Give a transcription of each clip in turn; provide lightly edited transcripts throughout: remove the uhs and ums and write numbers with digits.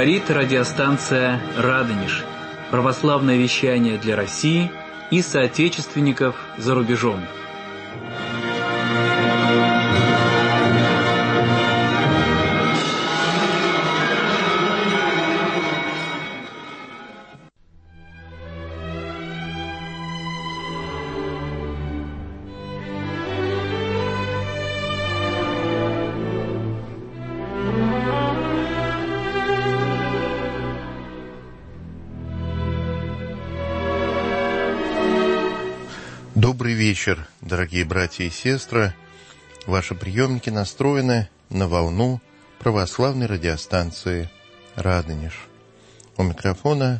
Говорит радиостанция «Радонеж». Православное вещание для России и соотечественников за рубежом. Добрый вечер, дорогие братья и сестры. Ваши приемники настроены на волну православной радиостанции «Радонеж». У микрофона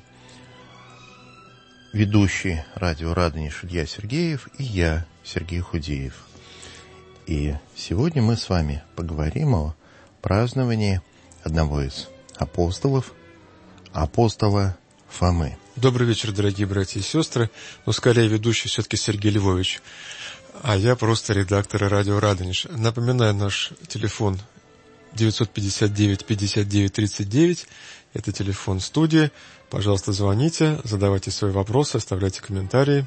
ведущий радио «Радонеж» Илья Сергеев и я, Сергей Худеев. И сегодня мы с вами поговорим о праздновании одного из апостола Фомы. Добрый вечер, дорогие братья и сестры. Но скорее ведущий все-таки Сергей Львович, а я просто редактор радио «Радонеж». Напоминаю, наш телефон 959-59-39. Это телефон студии. Пожалуйста, звоните, задавайте свои вопросы, оставляйте комментарии.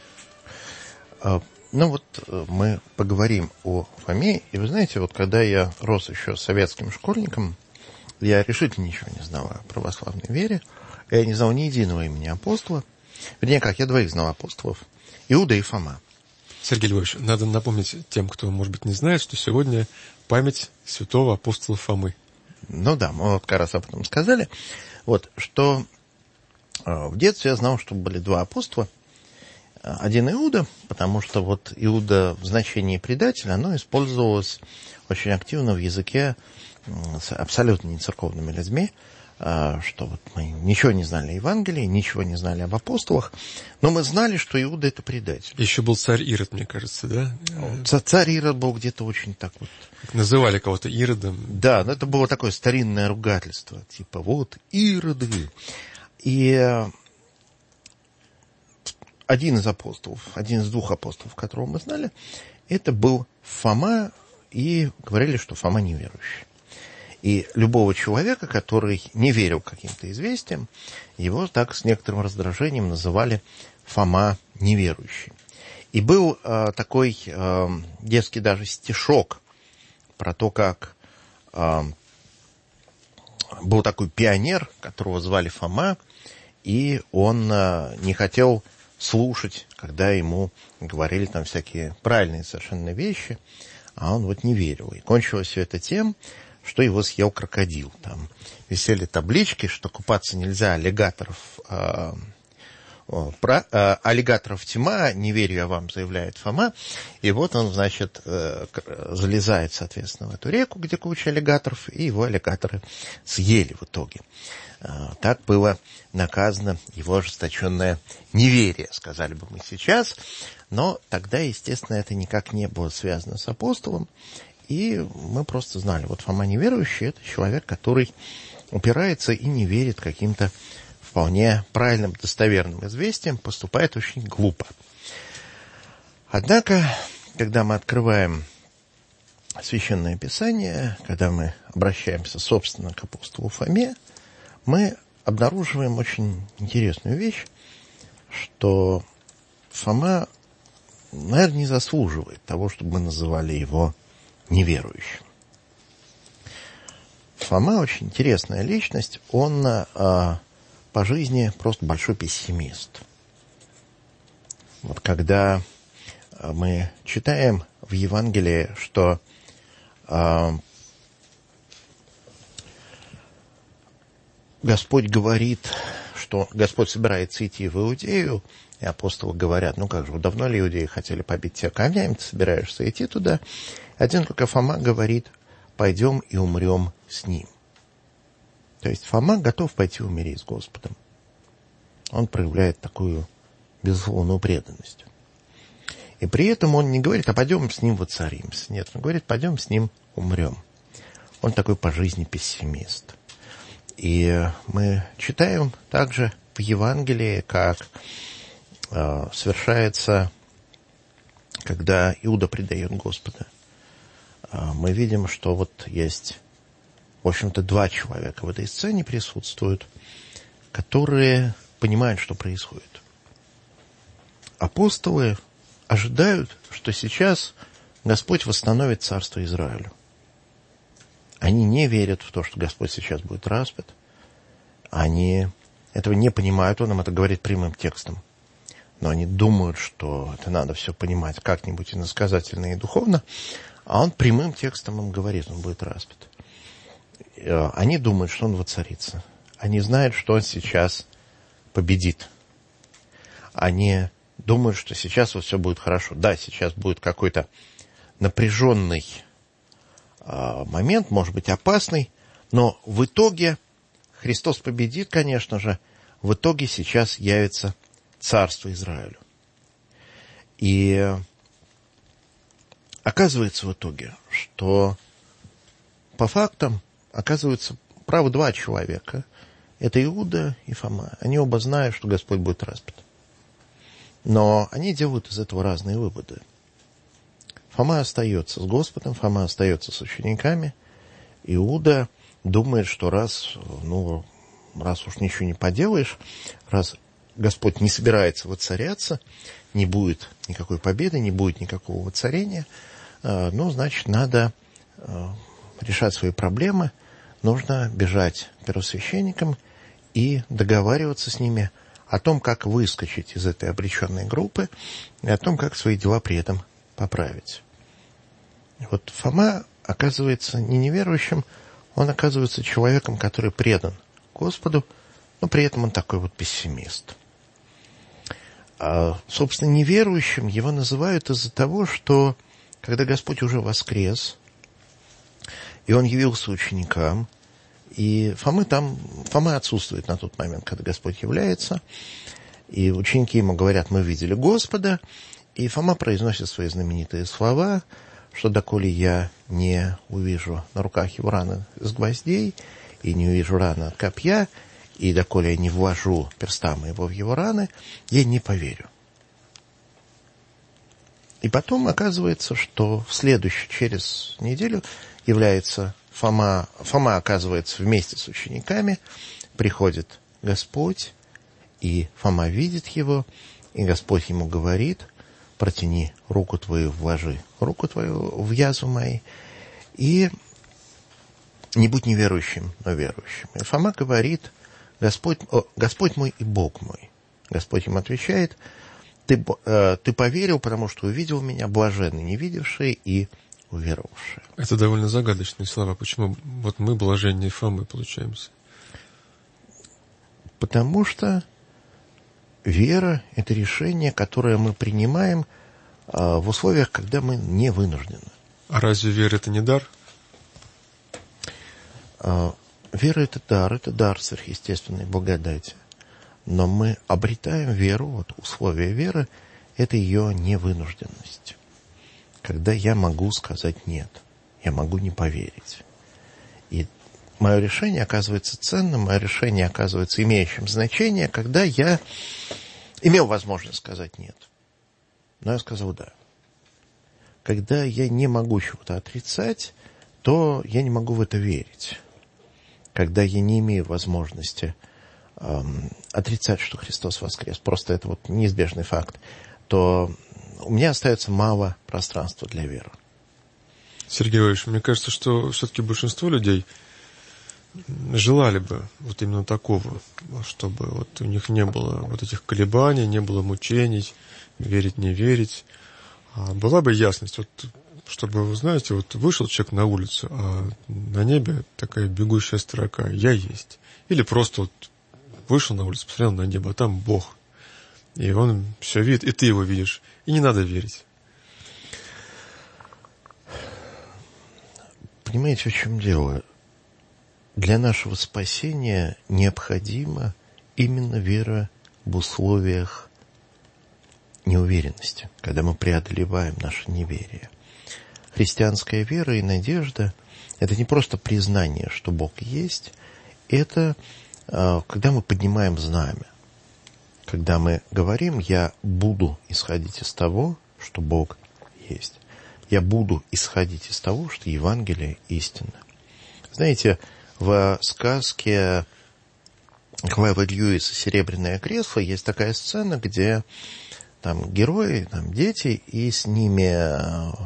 Мы поговорим о Фоме. И вы знаете, вот когда я рос еще советским школьником, я решительно ничего не знал о православной вере. Я не знал ни единого имени апостола. Вернее, я двоих знал апостолов. Иуда и Фома. Сергей Львович, надо напомнить тем, кто, может быть, не знает, что сегодня память святого апостола Фомы. Ну да, мы вот как раз об этом сказали. Что в детстве я знал, что были два апостола. Один Иуда, потому что Иуда в значении предателя, оно использовалось очень активно в языке с абсолютно нецерковными людьми, что мы ничего не знали о Евангелии, ничего не знали об апостолах, но мы знали, что Иуда — это предатель. Еще был царь Ирод, мне кажется, да? Царь Ирод был где-то очень так вот... Называли кого-то Иродом. Да, но это было такое старинное ругательство, типа Ироды. И один из двух апостолов, которого мы знали, это был Фома, и говорили, что Фома неверующий. И любого человека, который не верил каким-то известиям, его так с некоторым раздражением называли Фома неверующий. И был такой детский даже стишок про то, как был такой пионер, которого звали Фома, и он не хотел слушать, когда ему говорили там всякие правильные совершенно вещи, а он не верил. И кончилось все это тем, что его съел крокодил. Там висели таблички, что купаться нельзя, аллигаторов тьма, не верю я вам, заявляет Фома. И он, залезает, соответственно, в эту реку, где куча аллигаторов, и его аллигаторы съели в итоге. Так было наказано его ожесточенное неверие, сказали бы мы сейчас. Но тогда, естественно, это никак не было связано с апостолом. И мы просто знали, Фома неверующий — это человек, который упирается и не верит каким-то вполне правильным, достоверным известиям, поступает очень глупо. Однако, когда мы открываем Священное Писание, когда мы обращаемся, собственно, к апостолу Фоме, мы обнаруживаем очень интересную вещь, что Фома, наверное, не заслуживает того, чтобы мы называли его неверующим. Фома очень интересная личность. Он по жизни просто большой пессимист. Когда мы читаем в Евангелии, что Господь говорит, что Господь собирается идти в Иудею, и апостолы говорят: давно ли иудеи хотели побить тебя камнями, ты собираешься идти туда? Один только Фома говорит: пойдем и умрем с ним. То есть Фома готов пойти умереть с Господом. Он проявляет такую безусловную преданность. И при этом он не говорит: а пойдем с ним воцаримся. Нет, он говорит: пойдем с ним умрем. Он такой по жизни пессимист. И мы читаем также в Евангелии, как совершается, когда Иуда предает Господа. Мы видим, что есть в общем-то, два человека в этой сцене присутствуют, которые понимают, что происходит. Апостолы ожидают, что сейчас Господь восстановит царство Израилю. Они не верят в то, что Господь сейчас будет распят. Они этого не понимают, он им это говорит прямым текстом. Но они думают, что это надо все понимать как-нибудь иносказательно и духовно, а он прямым текстом им говорит, он будет распят. Они думают, что он воцарится. Они знают, что он сейчас победит. Они думают, что сейчас вот все будет хорошо. Да, сейчас будет какой-то напряженный момент, может быть, опасный, но в итоге Христос победит, конечно же, в итоге сейчас явится царство Израилю. И оказывается в итоге, что по фактам оказывается правы два человека. Это Иуда и Фома. Они оба знают, что Господь будет распят. Но они делают из этого разные выводы. Фома остается с Господом, Фома остается с учениками. Иуда думает, что раз уж ничего не поделаешь, раз Господь не собирается воцаряться, не будет никакой победы, не будет никакого воцарения, значит, надо решать свои проблемы, нужно бежать к первосвященникам и договариваться с ними о том, как выскочить из этой обреченной группы, и о том, как свои дела при этом поправить. Вот Фома оказывается не неверующим, он оказывается человеком, который предан Господу, но при этом он такой вот пессимист. Собственно, неверующим его называют из-за того, что когда Господь уже воскрес, и он явился ученикам, и Фома отсутствует на тот момент, когда Господь является, и ученики ему говорят: мы видели Господа, и Фома произносит свои знаменитые слова, что доколе я не увижу на руках его раны с гвоздей, и не увижу раны от копья, и доколе я не вложу перста моего в его раны, я не поверю. И потом оказывается, что через неделю является Фома оказывается вместе с учениками, приходит Господь, и Фома видит его, и Господь ему говорит: протяни руку твою, вложи руку твою в язву мои, и не будь неверующим, но верующим. И Фома говорит: Господь мой и Бог мой. Господь им отвечает: ты поверил, потому что увидел меня, блаженны не видевшие и уверовавшие. Это довольно загадочные слова. Почему вот мы блаженнее Фомы получаемся? Потому что вера – это решение, которое мы принимаем в условиях, когда мы не вынуждены. А разве вера – это не дар? Вера – это дар сверхъестественной благодати. Но мы обретаем веру, условие веры – это ее невынужденность. Когда я могу сказать «нет», я могу не поверить. И мое решение оказывается ценным, мое решение оказывается имеющим значение, когда я имел возможность сказать «нет». Но я сказал «да». Когда я не могу чего-то отрицать, то я не могу в это верить. Когда я не имею возможности отрицать, что Христос воскрес, просто это неизбежный факт, то у меня остается мало пространства для веры. Сергей Иванович, мне кажется, что все-таки большинство людей желали бы именно такого, чтобы у них не было этих колебаний, не было мучений, верить, не верить. А была бы ясность, чтобы, вы знаете, вышел человек на улицу, а на небе такая бегущая строка «Я есть». Или просто вышел на улицу, посмотрел на небо, а там Бог. И он все видит, и ты его видишь. И не надо верить. Понимаете, в чем дело? Для нашего спасения необходима именно вера в условиях неуверенности, когда мы преодолеваем наше неверие. Христианская вера и надежда – это не просто признание, что Бог есть, это когда мы поднимаем знамя. Когда мы говорим: я буду исходить из того, что Бог есть. Я буду исходить из того, что Евангелие истинно. Знаете, В сказке Клайва Льюиса «Серебряное кресло» есть такая сцена, где там герои, там дети, и с ними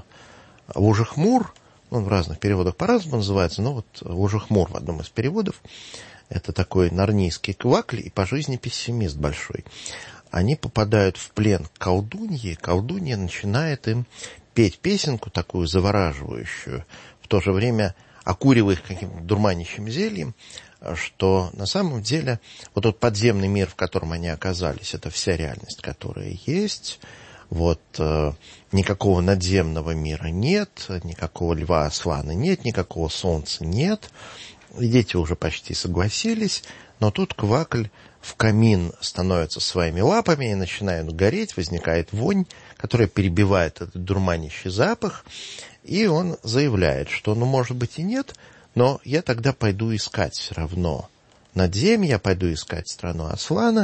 Ожихмур, он в разных переводах по-разному называется, но вот Ожихмур в одном из переводов, это такой нарнийский квакль и по жизни пессимист большой. Они попадают в плен к колдунье, колдунья начинает им петь песенку такую завораживающую, в то же время окуривая их каким-то дурманящим зельем, что на самом деле вот тот подземный мир, в котором они оказались, это вся реальность, которая есть. Вот никакого надземного мира нет, никакого льва Аслана нет, никакого солнца нет. И дети уже почти согласились, но тут квакль в камин становится своими лапами и начинает гореть, возникает вонь, которая перебивает этот дурманящий запах, и он заявляет, что, может быть и нет, но я тогда пойду искать все равно надземье, я пойду искать страну Аслана,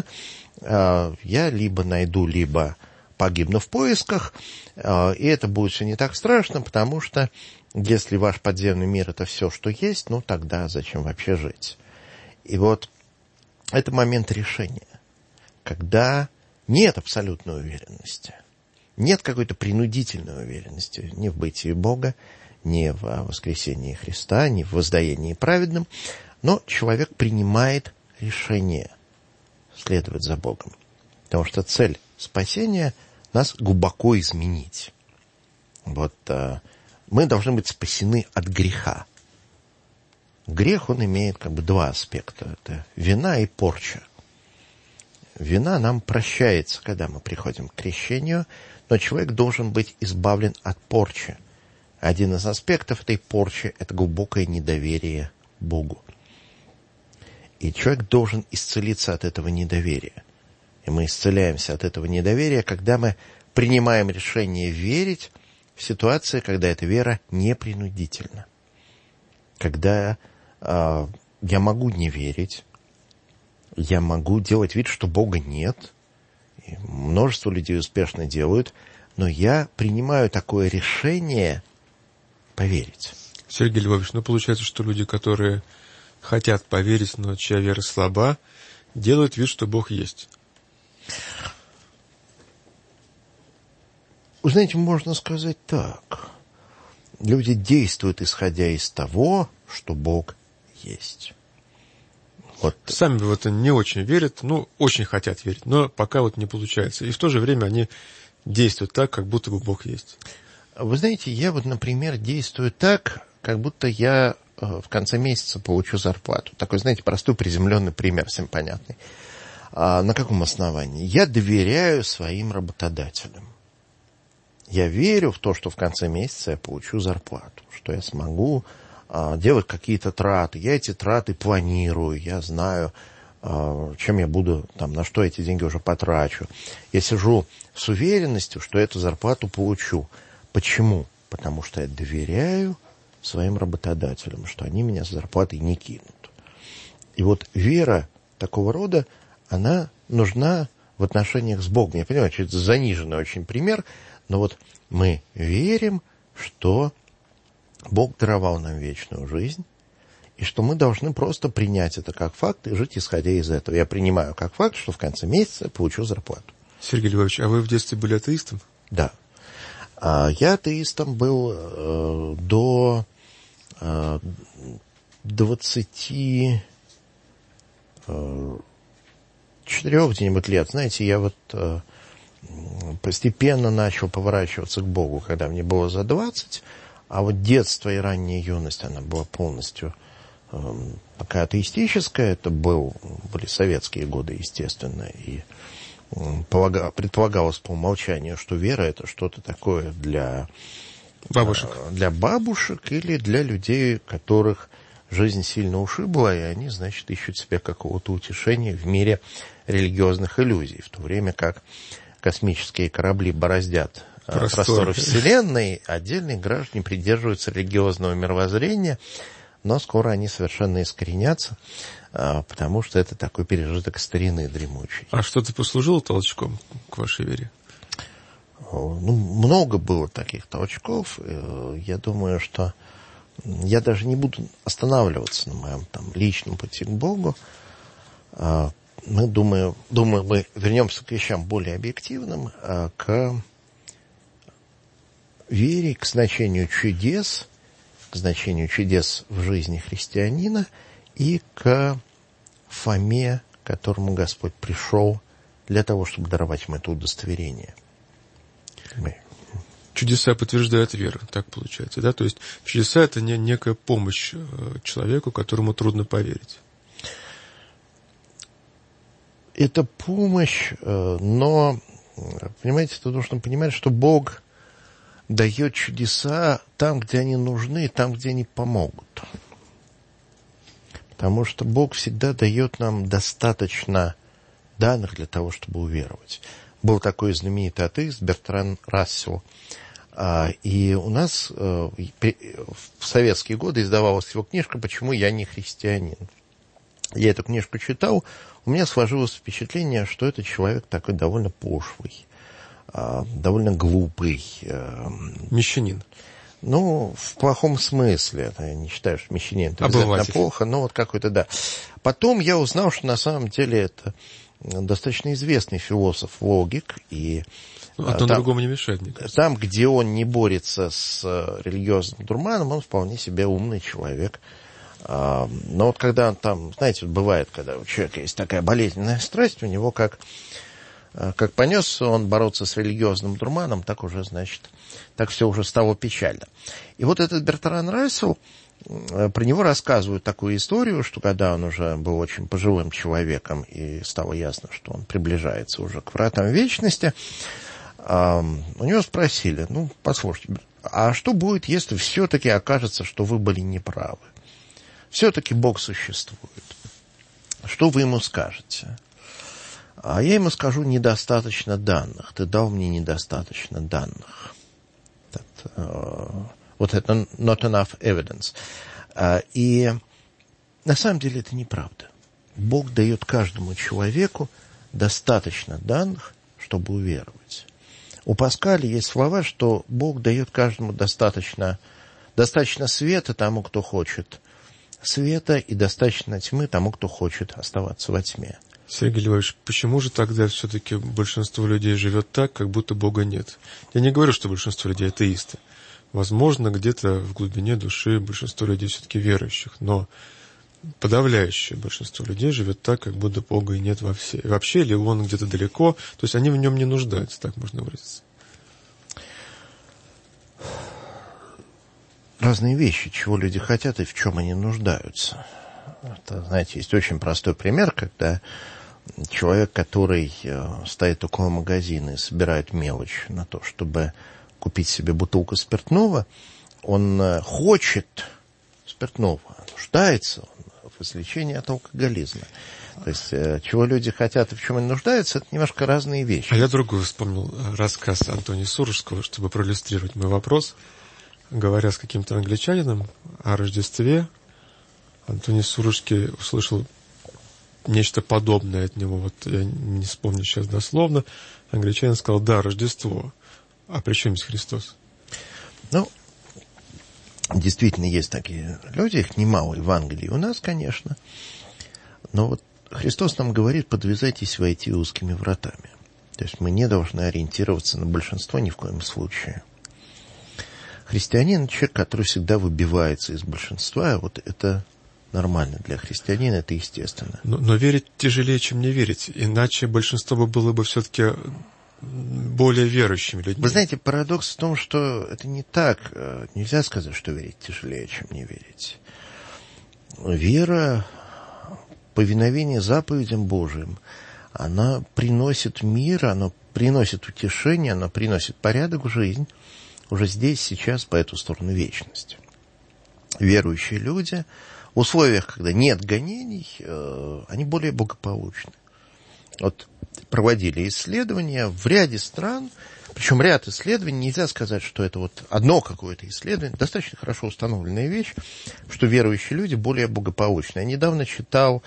я либо найду, либо погибну в поисках, и это будет все не так страшно, потому что если ваш подземный мир — это все, что есть, тогда зачем вообще жить? И вот это момент решения, когда нет абсолютной уверенности, нет какой-то принудительной уверенности ни в бытии Бога, ни в воскресении Христа, ни в воздаянии праведным, но человек принимает решение следовать за Богом, потому что цель спасения — нас глубоко изменить. Вот мы должны быть спасены от греха. Грех, он имеет два аспекта. Это вина и порча. Вина нам прощается, когда мы приходим к крещению, но человек должен быть избавлен от порчи. Один из аспектов этой порчи — это глубокое недоверие Богу. И человек должен исцелиться от этого недоверия. И мы исцеляемся от этого недоверия, когда мы принимаем решение верить в ситуации, когда эта вера не принудительна. Когда я могу не верить, я могу делать вид, что Бога нет, и множество людей успешно делают, но я принимаю такое решение поверить. Сергей Львович, получается, что люди, которые хотят поверить, но чья вера слаба, делают вид, что Бог есть. Вы знаете, можно сказать так. Люди действуют, исходя из того, что Бог есть. Вот. Сами в это не очень верят, очень хотят верить, но пока не получается. И в то же время они действуют так, как будто бы Бог есть. Вы знаете, я например, действую так, как будто я в конце месяца получу зарплату. Такой, знаете, простой приземленный пример, всем понятный. На каком основании? Я доверяю своим работодателям. Я верю в то, что в конце месяца я получу зарплату, что я смогу делать какие-то траты. Я эти траты планирую, я знаю, чем я буду, на что эти деньги уже потрачу. Я сижу с уверенностью, что эту зарплату получу. Почему? Потому что я доверяю своим работодателям, что они меня с зарплатой не кинут. И вот вера такого рода, она нужна в отношениях с Богом. Я понимаю, что это заниженный очень пример, но мы верим, что Бог даровал нам вечную жизнь, и что мы должны просто принять это как факт и жить, исходя из этого. Я принимаю как факт, что в конце месяца я получу зарплату. Сергей Львович, а вы в детстве были атеистом? Да. Я атеистом был до 24 где-нибудь лет. Знаете, я постепенно начал поворачиваться к Богу, когда мне было за 20, а детство и ранняя юность, она была полностью такая атеистическая. Это были советские годы, естественно, и предполагалось по умолчанию, что вера — это что-то такое для бабушек или для людей, которых жизнь сильно ушибла, и они, значит, ищут себе какого-то утешения в мире религиозных иллюзий, в то время как космические корабли бороздят просторы Вселенной, отдельные граждане придерживаются религиозного мировоззрения, но скоро они совершенно искоренятся, потому что это такой пережиток старины дремучий. А что-то послужило толчком к вашей вере? Много было таких толчков. Я думаю, что Я даже не буду останавливаться на моем личном пути к Богу. Думаю, мы вернемся к вещам более объективным, к вере, к значению чудес в жизни христианина и к Фоме, к которому Господь пришел для того, чтобы даровать ему это удостоверение. Чудеса подтверждают веру, так получается, да? То есть чудеса — это не некая помощь человеку, которому трудно поверить. Это помощь, но, понимаете, тут нужно понимать, что Бог дает чудеса там, где они нужны, там, где они помогут. Потому что Бог всегда дает нам достаточно данных для того, чтобы уверовать. Был такой знаменитый атеист Бертран Рассел. И у нас в советские годы издавалась его книжка «Почему я не христианин?». Я эту книжку читал, у меня сложилось впечатление, что этот человек такой довольно пошлый, довольно глупый. Мещанин. Ну, в плохом смысле. Я не считаю, что мещанин это обязательно плохо, но вот какой-то, да. Потом я узнал, что на самом деле это достаточно известный философ-логик. И одно другому не мешает, мне кажется. Там, где он не борется с религиозным дурманом, он вполне себе умный человек. Но вот когда он там, знаете, вот бывает, когда у человека есть такая болезненная страсть, у него как понес он бороться с религиозным дурманом, так уже, значит, так все уже стало печально. И вот этот Бертран Рассел, про него рассказывают такую историю, что когда он уже был очень пожилым человеком, и стало ясно, что он приближается уже к вратам вечности, у него спросили: ну, послушайте, а что будет, если все-таки окажется, что вы были неправы? Все-таки Бог существует. Что вы ему скажете? А я ему скажу: недостаточно данных. Ты дал мне недостаточно данных. Вот это not enough evidence. И на самом деле это неправда. Бог дает каждому человеку достаточно данных, чтобы уверовать. У Паскаля есть слова, что Бог дает каждому достаточно света тому, кто хочет света, и достаточно тьмы тому, кто хочет оставаться во тьме. Сергей Львович, почему же тогда все-таки большинство людей живет так, как будто Бога нет? Я не говорю, что большинство людей атеисты. Возможно, где-то в глубине души большинство людей все-таки верующих, но подавляющее большинство людей живет так, как будто Бога и нет вообще, или он где-то далеко, то есть они в нем не нуждаются, так можно выразиться. Разные вещи, чего люди хотят и в чем они нуждаются. Это, знаете, есть очень простой пример, когда человек, который стоит около магазина и собирает мелочь на то, чтобы купить себе бутылку спиртного, он хочет спиртного, нуждается в излечении от алкоголизма. То есть, чего люди хотят и в чем они нуждаются, это немножко разные вещи. А я другой вспомнил рассказ Антония Сурожского, чтобы проиллюстрировать мой вопрос. Говоря с каким-то англичанином о Рождестве, Антоний Сурожский услышал нечто подобное от него. Вот я не вспомню сейчас дословно. Англичанин сказал: да, Рождество. А при чем здесь Христос? Ну, действительно, есть такие люди, их немало и в Англии у нас, конечно. Но вот Христос нам говорит: подвязайтесь войти узкими вратами. То есть мы не должны ориентироваться на большинство ни в коем случае. Христианин — человек, который всегда выбивается из большинства, а вот это нормально для христианина, это естественно. Но верить тяжелее, чем не верить, иначе большинство было бы все-таки более верующими людьми. Вы знаете, парадокс в том, что это не так. Нельзя сказать, что верить тяжелее, чем не верить. Вера, повиновение заповедям Божьим, она приносит мир, она приносит утешение, она приносит порядок в жизнь уже здесь, сейчас, по эту сторону вечности. Верующие люди в условиях, когда нет гонений, они более благополучны. Вот проводили исследования в ряде стран, причем ряд исследований, нельзя сказать, что это вот одно какое-то исследование, достаточно хорошо установленная вещь, что верующие люди более благополучны. Я недавно читал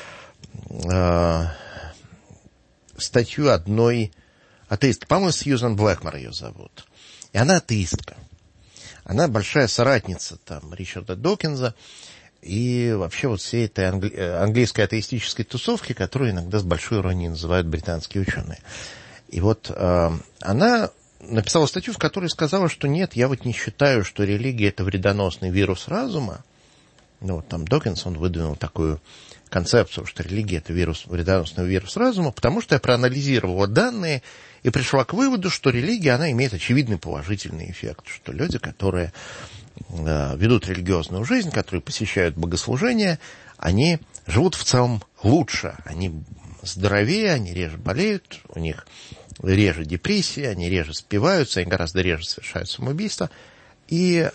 статью одной атеистки, по-моему, Сьюзан Блэкмор ее зовут, и она атеистка. она большая соратница там Ричарда Докинза и вообще вот всей этой английской атеистической тусовки, которую иногда с большой иронией называют британские ученые. И вот она написала статью, в которой сказала, что нет, я вот не считаю, что религия – это вредоносный вирус разума. Ну, вот там Докинз, он выдвинул такую концепцию, что религия – это вредоносный вирус разума, потому что я проанализировала данные и пришла к выводу, что религия, она имеет очевидный положительный эффект, что люди, которые ведут религиозную жизнь, которые посещают богослужения, они живут в целом лучше, они здоровее, они реже болеют, у них реже депрессии, они реже спиваются, они гораздо реже совершают самоубийство. И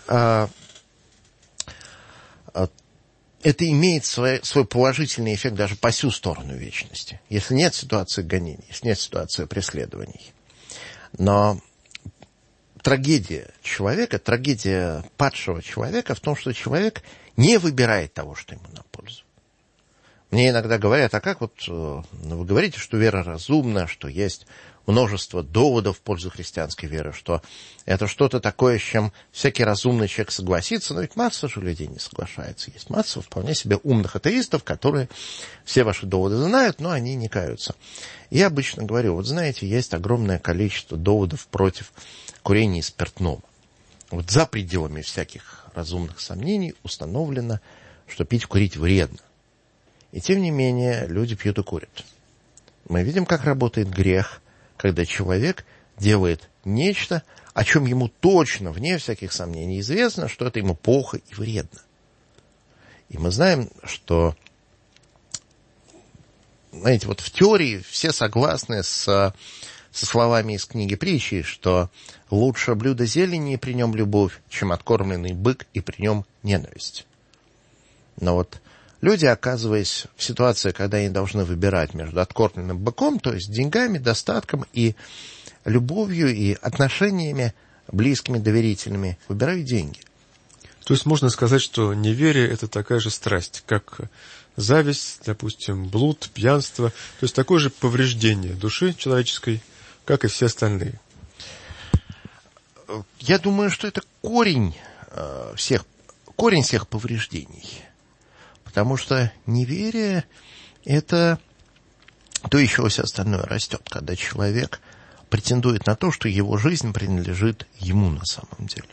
это имеет свой положительный эффект даже по сю сторону вечности, если нет ситуации гонений, если нет ситуации преследований. Но трагедия человека, трагедия падшего человека в том, что человек не выбирает того, что ему на пользу. Мне иногда говорят, а как вот вы говорите, что вера разумна, что есть множество доводов в пользу христианской веры, что это что-то такое, с чем всякий разумный человек согласится, но ведь масса же людей не соглашается. Есть масса вполне себе умных атеистов, которые все ваши доводы знают, но они не каются. Я обычно говорю, вот знаете, есть огромное количество доводов против курения и спиртного. Вот за пределами всяких разумных сомнений установлено, что пить, курить вредно. И тем не менее люди пьют и курят. Мы видим, как работает грех, когда человек делает нечто, о чем ему точно, вне всяких сомнений, известно, что это ему плохо и вредно. И мы знаем, что, знаете, вот в теории все согласны со словами из книги Притчи, что лучше блюдо зелени и при нем любовь, чем откормленный бык и при нем ненависть. Но вот люди, оказываясь в ситуации, когда они должны выбирать между откормленным быком, то есть деньгами, достатком и любовью, и отношениями близкими, доверительными, выбирают деньги. То есть можно сказать, что неверие – это такая же страсть, как зависть, допустим, блуд, пьянство, то есть такое же повреждение души человеческой, как и все остальные. Я думаю, что это корень всех повреждений. Потому что неверие – это то, из чего все остальное растет, когда человек претендует на то, что его жизнь принадлежит ему на самом деле.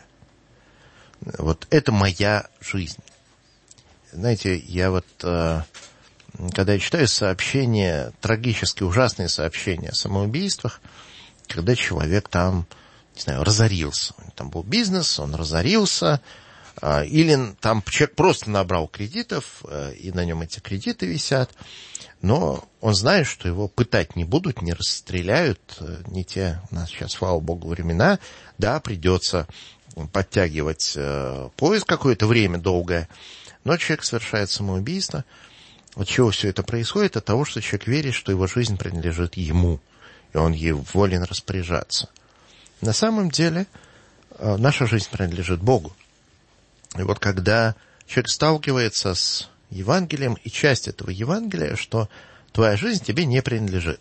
Вот это моя жизнь. Знаете, я вот, когда я читаю сообщения, трагически ужасные сообщения о самоубийствах, когда человек там, не знаю, разорился. Там был бизнес, он разорился, или там человек просто набрал кредитов, и на нем эти кредиты висят, но он знает, что его пытать не будут, не расстреляют, не те у нас сейчас, слава богу, времена. Да, придется подтягивать поезд какое-то время долгое, но человек совершает самоубийство. От чего все это происходит? От того, что человек верит, что его жизнь принадлежит ему, и он ей волен распоряжаться. На самом деле наша жизнь принадлежит Богу. И вот когда человек сталкивается с Евангелием, и часть этого Евангелия, что твоя жизнь тебе не принадлежит.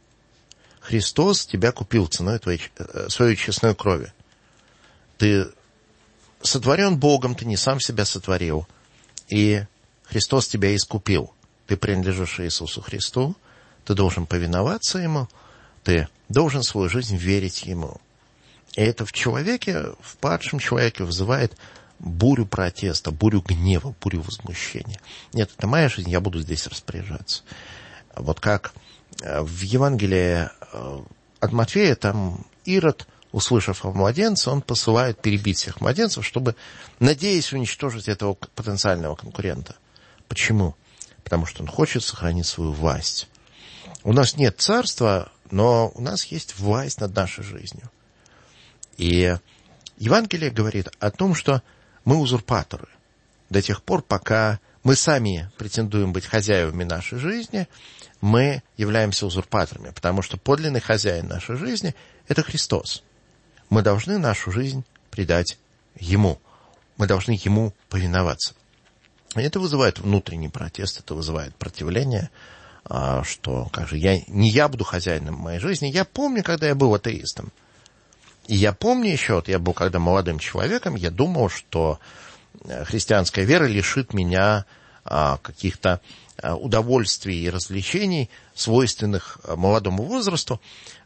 Христос тебя купил ценой своей честной крови. Ты сотворен Богом, ты не сам себя сотворил. И Христос тебя искупил. Ты принадлежишь Иисусу Христу, ты должен повиноваться Ему, ты должен свою жизнь верить Ему. И это в человеке, в падшем человеке вызывает бурю протеста, бурю гнева, бурю возмущения. Нет, это моя жизнь, я буду здесь распоряжаться. Вот как в Евангелии от Матфея, там Ирод, услышав о младенце, он посылает перебить всех младенцев, чтобы, надеясь уничтожить этого потенциального конкурента. Почему? Потому что он хочет сохранить свою власть. У нас нет царства, но у нас есть власть над нашей жизнью. И Евангелие говорит о том, что мы узурпаторы. До тех пор, пока мы сами претендуем быть хозяевами нашей жизни, мы являемся узурпаторами, потому что подлинный хозяин нашей жизни – это Христос. Мы должны нашу жизнь предать Ему. Мы должны Ему повиноваться. И это вызывает внутренний протест, это вызывает противление, что как же не я буду хозяином моей жизни. Я помню, когда я был атеистом. И я помню еще, вот я был когда молодым человеком, я думал, что христианская вера лишит меня каких-то удовольствий и развлечений, свойственных молодому возрасту.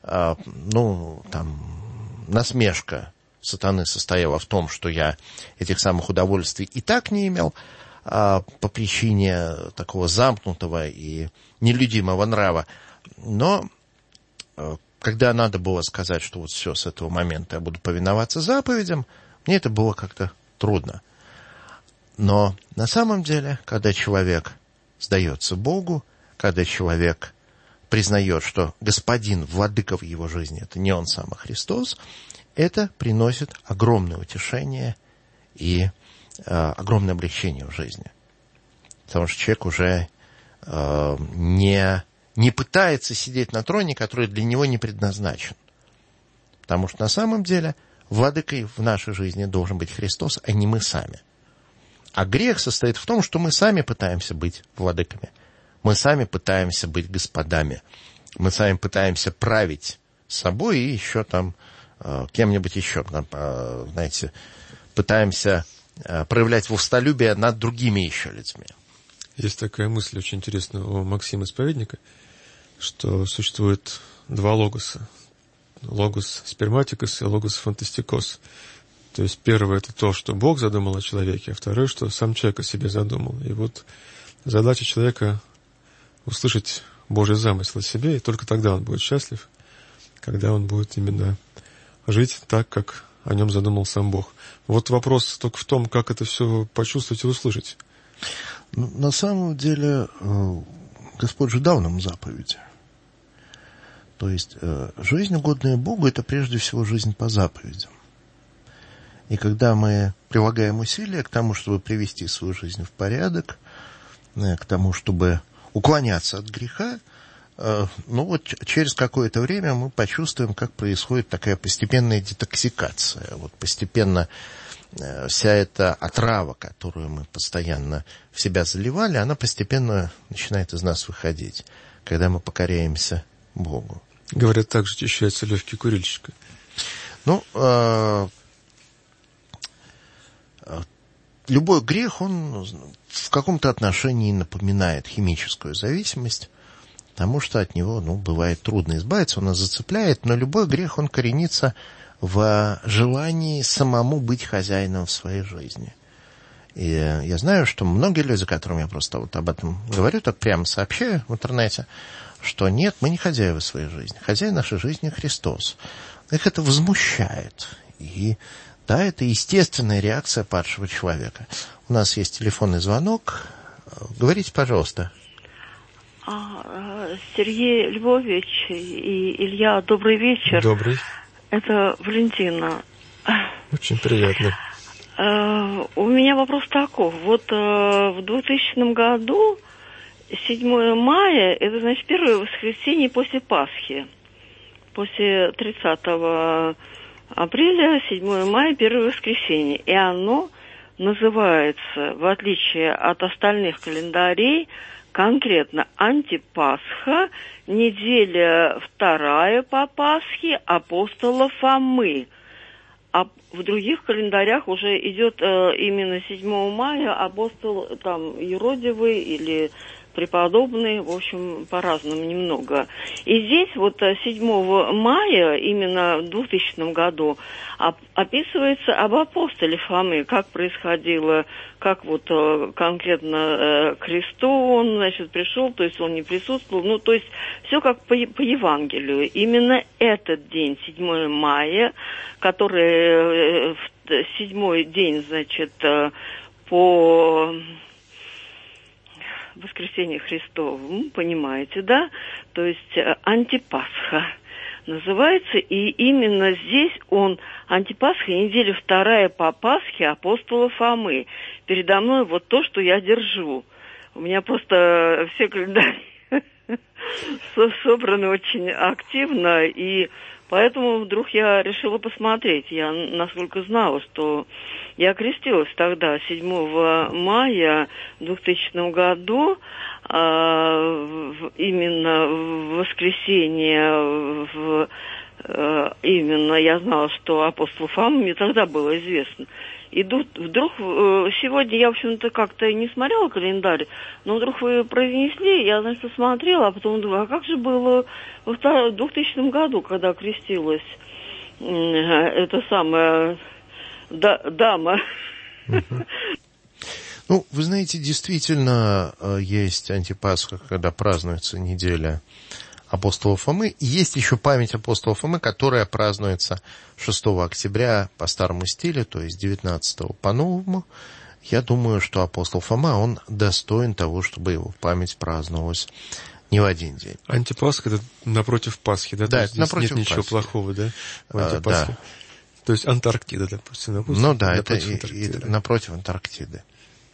Насмешка сатаны состояла в том, что я этих самых удовольствий и так не имел, по причине такого замкнутого и нелюдимого нрава. Но когда надо было сказать, что вот все, с этого момента я буду повиноваться заповедям, мне это было как-то трудно. Но на самом деле, когда человек сдается Богу, когда человек признает, что Господин, владыка в его жизни, это не он сам, а Христос, это приносит огромное утешение и огромное облегчение в жизни. Потому что человек уже не пытается сидеть на троне, который для него не предназначен. Потому что на самом деле владыкой в нашей жизни должен быть Христос, а не мы сами. А грех состоит в том, что мы сами пытаемся быть владыками. Мы сами пытаемся быть господами. Мы сами пытаемся править собой и еще там кем-нибудь еще, знаете, пытаемся проявлять властолюбие над другими еще людьми. Есть такая мысль очень интересная у Максима Исповедника, что существует два логоса. Логос сперматикос и логос фантастикос. То есть первое — это то, что Бог задумал о человеке, а второе, что сам человек о себе задумал. И вот задача человека — услышать Божий замысел о себе, и только тогда он будет счастлив, когда он будет именно жить так, как о нем задумал сам Бог. Вот вопрос только в том, как это все почувствовать и услышать. На самом деле, Господь же дал нам заповеди. То есть, жизнь, угодная Богу, это прежде всего жизнь по заповедям. И когда мы прилагаем усилия к тому, чтобы привести свою жизнь в порядок, к тому, чтобы уклоняться от греха, через какое-то время мы почувствуем, как происходит такая постепенная детоксикация. Вот постепенно вся эта отрава, которую мы постоянно в себя заливали, она постепенно начинает из нас выходить, когда мы покоряемся Богу. Говорят, также очищается легкий курильщик. Любой грех, он в каком-то отношении напоминает химическую зависимость, потому что от него, бывает трудно избавиться, он нас зацепляет, но любой грех, он коренится в желании самому быть хозяином в своей жизни. И я знаю, что многие люди, которым я просто вот об этом говорю, так прямо сообщаю в интернете, что нет, мы не хозяева своей жизни. Хозяин нашей жизни Христос. Их это возмущает. И да, это естественная реакция падшего человека. У нас есть телефонный звонок. Говорите, пожалуйста. Сергей Львович и Илья, добрый вечер. Добрый. Это Валентина. Очень приятно. У меня вопрос такой. Вот в 2000 году 7 мая, это значит первое воскресенье после Пасхи. После 30 апреля, 7 мая, первое воскресенье. И оно называется, в отличие от остальных календарей, конкретно антипасха, неделя 2 по Пасхе апостола Фомы. А в других календарях уже идет именно 7 мая апостол Еродивый или преподобный, в общем, по-разному немного. И здесь вот 7 мая, именно в 2000 году, описывается об апостоле Фомы, как происходило, как вот конкретно к Христу он, пришел, то есть он не присутствовал, то есть все как по Евангелию. Именно этот день, 7 мая, который в 7-й день, по воскресению Христовому, понимаете, да? То есть антипасха называется, и именно здесь он, антипасха, неделя 2 по Пасхе апостола Фомы. Передо мной вот то, что я держу. У меня просто все календари собраны очень активно, и поэтому вдруг я решила посмотреть. Я, насколько знала, что я крестилась тогда, 7 мая в 2000 году, именно в воскресенье, именно я знала, что апостол Фома, мне тогда было известно. И вдруг сегодня я, в общем-то, как-то не смотрела календарь, но вдруг вы произнесли, я, значит, посмотрела, а потом думаю, а как же было в 2000 году, когда крестилась эта самая дама? Ну, вы знаете, действительно есть антипасха, когда празднуется неделя апостола Фомы. И есть еще память апостола Фомы, которая празднуется 6 октября по старому стилю, то есть 19 по новому. Я думаю, что апостол Фома, он достоин того, чтобы его память праздновалась не в один день. Антипасха — это напротив Пасхи, да? Да, здесь напротив нет ничего Пасхи. плохого, да, в антипасхе? Да. То есть Антарктида, допустим. Ну да, напротив это напротив Антарктиды.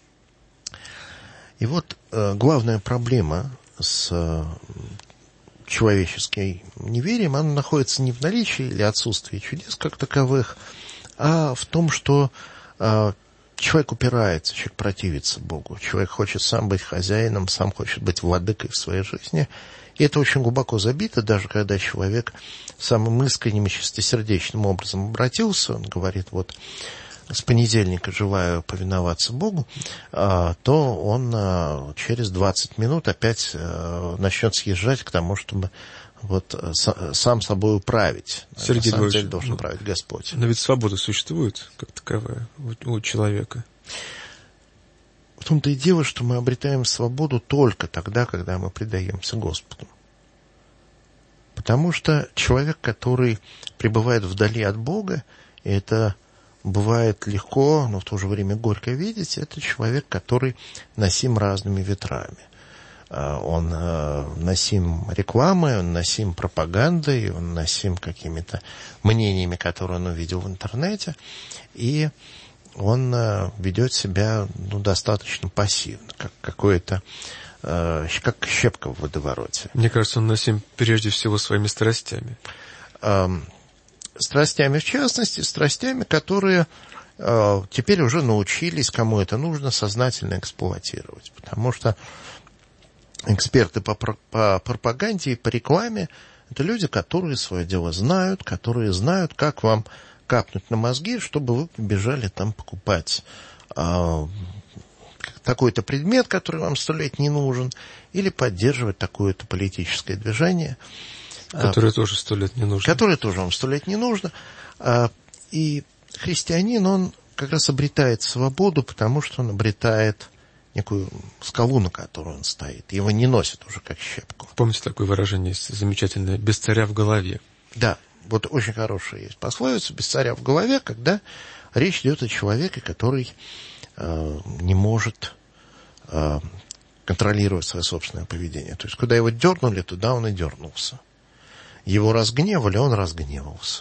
И вот главная проблема с человеческим неверием, она находится не в наличии или отсутствии чудес как таковых, а в том, что человек упирается, человек противится Богу. Человек хочет сам быть хозяином, сам хочет быть владыкой в своей жизни. И это очень глубоко забито, даже когда человек самым искренним и чистосердечным образом обратился, он говорит, вот, с понедельника желаю повиноваться Богу, то он через 20 минут опять начнет съезжать к тому, чтобы вот сам собой управить. Сергей На самом Львович, деле должен править Господь. Но ведь свобода существует как таковая у человека. В том-то и дело, что мы обретаем свободу только тогда, когда мы предаемся Господу. Потому что человек, который пребывает вдали от Бога, это бывает легко, но в то же время горько видеть, это человек, который носим разными ветрами. Он носим рекламой, он носим пропагандой, он носим какими-то мнениями, которые он увидел в интернете, и он ведет себя достаточно пассивно, как какое-то, как щепка в водовороте. Мне кажется, он носим прежде всего своими страстями. Страстями, в частности, страстями, которые теперь уже научились, кому это нужно, сознательно эксплуатировать. Потому что эксперты по пропаганде и по рекламе – это люди, которые свое дело знают, которые знают, как вам капнуть на мозги, чтобы вы побежали там покупать такой-то предмет, который вам 100 лет не нужен, или поддерживать такое-то политическое движение, которое тоже 100 лет не нужно. Которое тоже вам 100 лет не нужно. И христианин, он как раз обретает свободу, потому что он обретает некую скалу, на которой он стоит. Его не носит уже как щепку. Помните, такое выражение есть замечательное: «без царя в голове». Да, вот очень хорошее есть пословица «без царя в голове», когда речь идет о человеке, который не может контролировать свое собственное поведение. То есть, куда его дернули, туда он и дернулся. Его разгневали, он разгневался.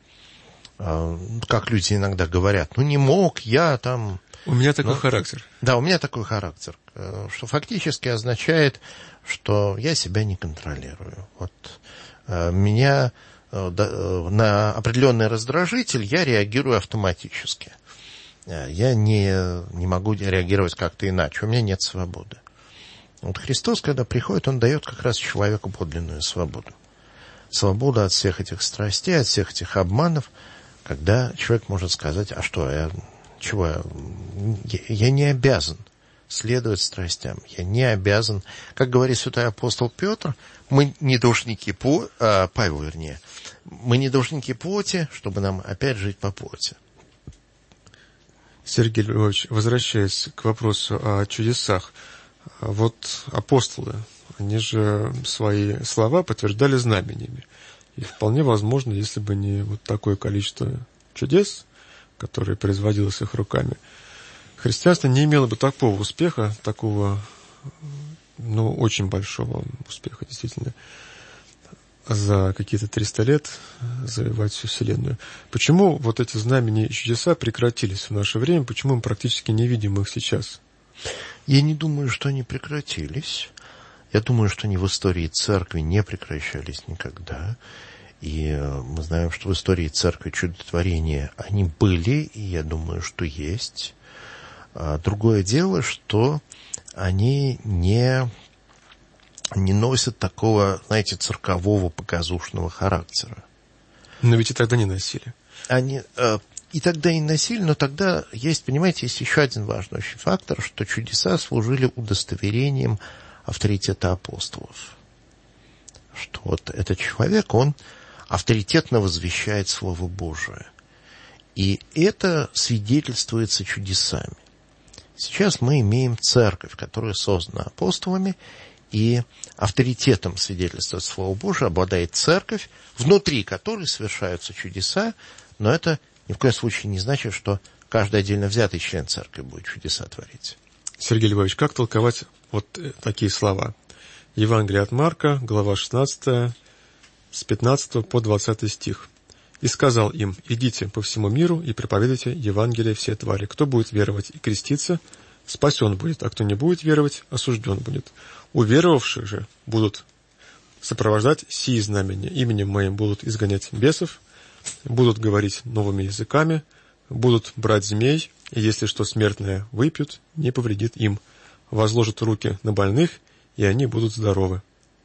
Как люди иногда говорят, не мог я там... У меня такой характер. Да, у меня такой характер, что фактически означает, что я себя не контролирую. Вот меня на определенный раздражитель я реагирую автоматически. Я не могу реагировать как-то иначе, у меня нет свободы. Вот Христос, когда приходит, он дает как раз человеку подлинную свободу. Свободу от всех этих страстей, от всех этих обманов, когда человек может сказать, а что, я не обязан следовать страстям, я не обязан, как говорит святой апостол Петр, мы не должники Павел, мы не должники плоти, чтобы нам опять жить по плоти. Сергей Львович, возвращаясь к вопросу о чудесах, вот апостолы, они же свои слова подтверждали знамениями. И вполне возможно, если бы не вот такое количество чудес, которые производилось их руками, христианство не имело бы такого успеха, такого, очень большого успеха, действительно, за какие-то 300 лет завоевать всю Вселенную. Почему вот эти знамения и чудеса прекратились в наше время? Почему мы практически не видим их сейчас? Я не думаю, что они прекратились. Я думаю, что они в истории церкви не прекращались никогда. И мы знаем, что в истории церкви чудотворения они были, и я думаю, что есть. Другое дело, что они не носят такого, циркового, показушного характера. Но ведь и тогда не носили. И тогда и носили, но тогда есть, понимаете, есть еще один важный очень фактор, что чудеса служили удостоверением авторитета апостолов. Что вот этот человек, он авторитетно возвещает Слово Божие. И это свидетельствуется чудесами. Сейчас мы имеем церковь, которая создана апостолами, и авторитетом свидетельства Слова Божия обладает церковь, внутри которой совершаются чудеса, но это ни в коем случае не значит, что каждый отдельно взятый член церкви будет чудеса творить. Сергей Львович, как толковать вот такие слова? Евангелие от Марка, глава 16, с 15 по 20 стих. «И сказал им: идите по всему миру и проповедуйте Евангелие все твари. Кто будет веровать и креститься, спасен будет, а кто не будет веровать, осужден будет. Уверовавших же будут сопровождать сии знамения. Именем моим будут изгонять бесов, будут говорить новыми языками, будут брать змей, и если что смертное выпьют, не повредит им. Возложат руки на больных, и они будут здоровы».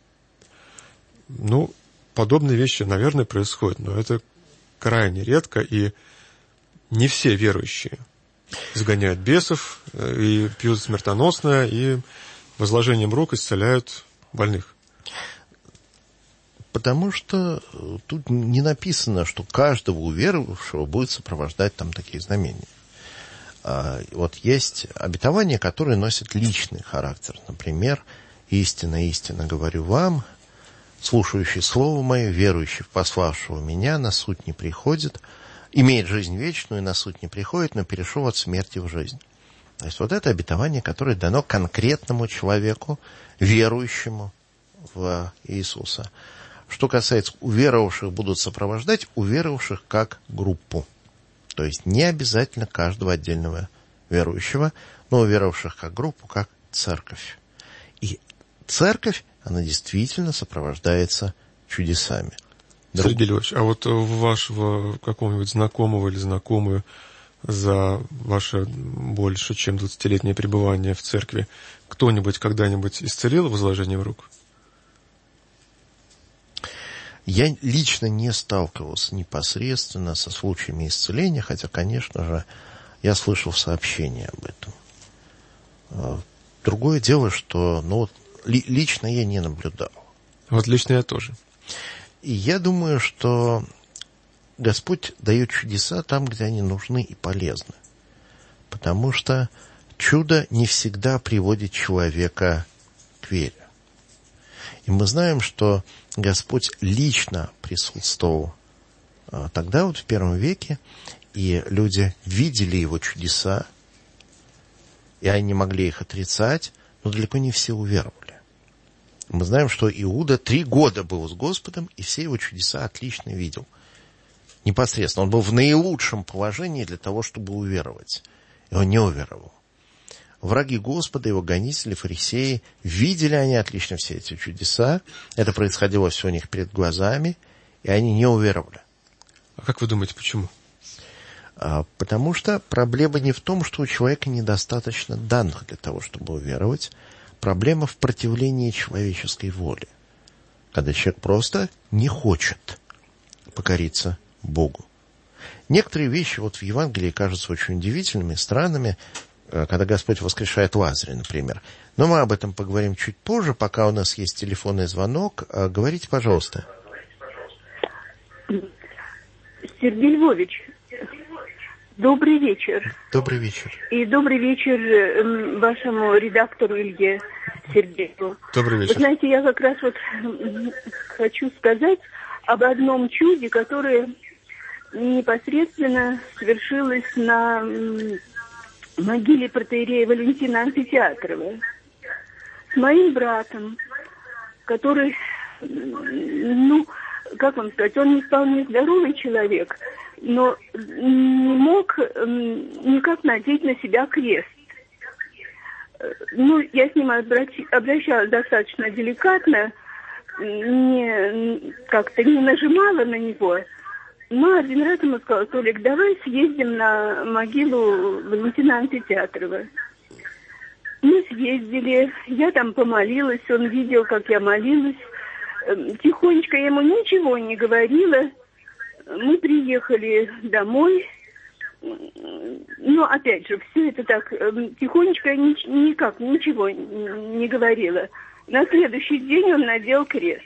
Ну, подобные вещи, наверное, происходят, но это крайне редко, и не все верующие изгоняют бесов, и пьют смертоносное, и возложением рук исцеляют больных. Потому что тут не написано, что каждого уверовавшего будет сопровождать там такие знамения. Вот есть обетования, которые носят личный характер. Например, «Истинно, истинно говорю вам, слушающий слово мое, верующий в пославшего меня, на суд не приходит, имеет жизнь вечную, на суд не приходит, но перешел от смерти в жизнь». То есть вот это обетование, которое дано конкретному человеку, верующему в Иисуса. Что касается уверовавших, будут сопровождать уверовавших как группу. То есть не обязательно каждого отдельного верующего, но уверовавших как группу, как церковь. И церковь, она действительно сопровождается чудесами. Сергей Львович, а вот у вашего какого-нибудь знакомого или знакомую за ваше больше чем 20-летнее пребывание в церкви кто-нибудь когда-нибудь исцелил возложением рук? Я лично не сталкивался непосредственно со случаями исцеления, хотя, конечно же, я слышал сообщения об этом. Другое дело, что лично я не наблюдал. Вот лично я тоже. И я думаю, что Господь дает чудеса там, где они нужны и полезны. Потому что чудо не всегда приводит человека к вере. И мы знаем, что Господь лично присутствовал тогда, вот в первом веке, и люди видели Его чудеса, и они не могли их отрицать, но далеко не все уверовали. Мы знаем, что Иуда 3 года был с Господом, и все Его чудеса отлично видел. Непосредственно. Он был в наилучшем положении для того, чтобы уверовать. И он не уверовал. Враги Господа, его гонители, фарисеи, видели они отлично все эти чудеса. Это происходило все у них перед глазами, и они не уверовали. А как вы думаете, почему? Потому что проблема не в том, что у человека недостаточно данных для того, чтобы уверовать. Проблема в противлении человеческой воле. Когда человек просто не хочет покориться Богу. Некоторые вещи вот в Евангелии кажутся очень удивительными, странными, когда Господь воскрешает Лазаря, например. Но мы об этом поговорим чуть позже, пока у нас есть телефонный звонок. Говорите, пожалуйста. Сергей Львович, добрый вечер. Добрый вечер. И добрый вечер вашему редактору Илье Сергею. Добрый вечер. Вы знаете, я как раз вот хочу сказать об одном чуде, которое непосредственно совершилось на могиле протоиерея Валентина Амфитеатрова. С моим братом, который, как вам сказать, он не вполне здоровый человек, но не мог никак надеть на себя крест. Я с ним обращалась достаточно деликатно, как-то не нажимала на него. Но один раз ему сказал: Толик, давай съездим на могилу Валентина Амфитеатрова. Мы съездили, я там помолилась, он видел, как я молилась. Тихонечко я ему ничего не говорила. Мы приехали домой. Но, опять же, все это так тихонечко, никак, ничего не говорила. На следующий день он надел крест.